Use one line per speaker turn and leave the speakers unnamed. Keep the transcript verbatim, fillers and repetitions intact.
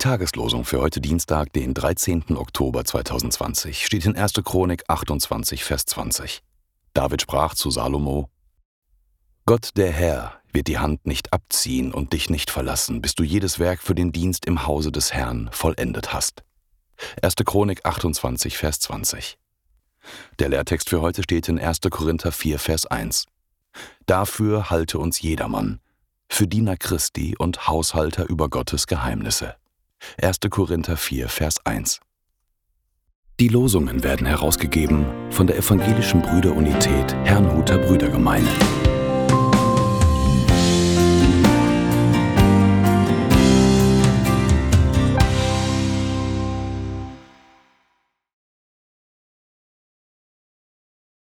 Tageslosung für heute Dienstag, den dreizehnten Oktober zweitausendzwanzig, steht in erster Chronik achtundzwanzig, Vers zwanzig. David sprach zu Salomo: Gott der Herr wird die Hand nicht abziehen und dich nicht verlassen, bis du jedes Werk für den Dienst im Hause des Herrn vollendet hast. erster Chronik achtundzwanzig, Vers zwanzig. Der Lehrtext für heute steht in erster Korinther vier, Vers eins. Dafür halte uns jedermann, für Diener Christi und Haushalter über Gottes Geheimnisse. erster Korinther vier, Vers eins. Die Losungen werden herausgegeben von der Evangelischen Brüderunität Herrnhuter Brüdergemeine.